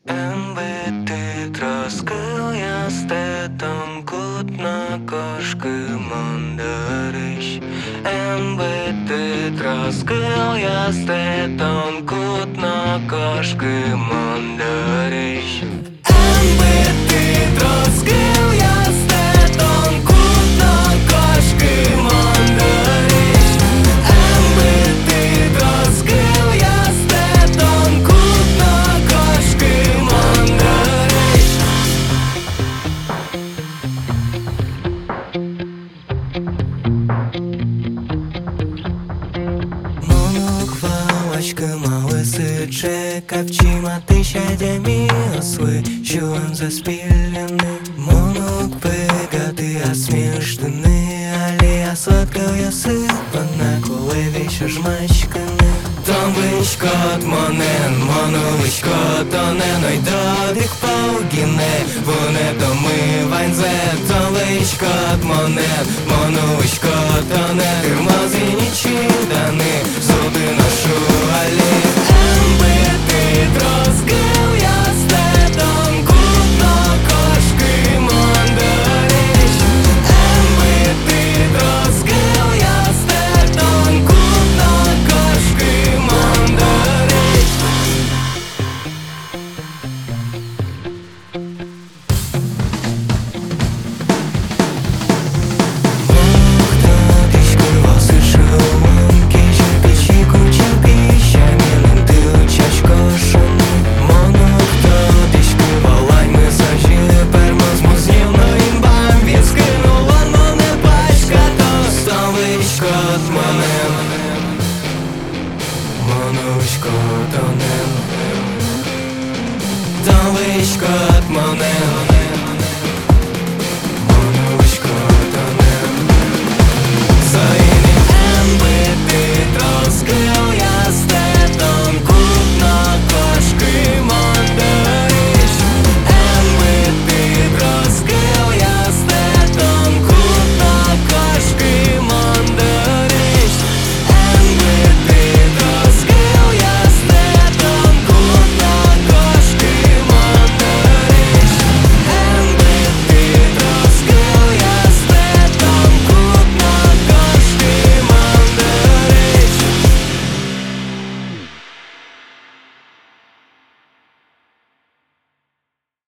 Embedded rozkryjastetą kutna koszky mandaryś. Embedded rozkryjastetą kutna koszky mandaryś. Embedded rozkryjastetą kutna koszky mandaryś. Embedded rozkryjastetą kutna koszky mandaryś. Monokwałaśkę mały syczek, a wcima ty siedzi osły, siłą zaspilany. Monok pygaty, a смешный, але я сладкая я сыпа на кулеве ще жмачканы. Там вишкот монен, моновишкот онен, ой додик паугине, воне доми ванзе. Там вишкот монен, моновишкот онен, тирмази нічидани, зуби ношу алі. Ембити троскив я стетом, кутно кошки мандариш. Ембити троскив я стетом, кутно кошки мандариш. Там вишкот монен.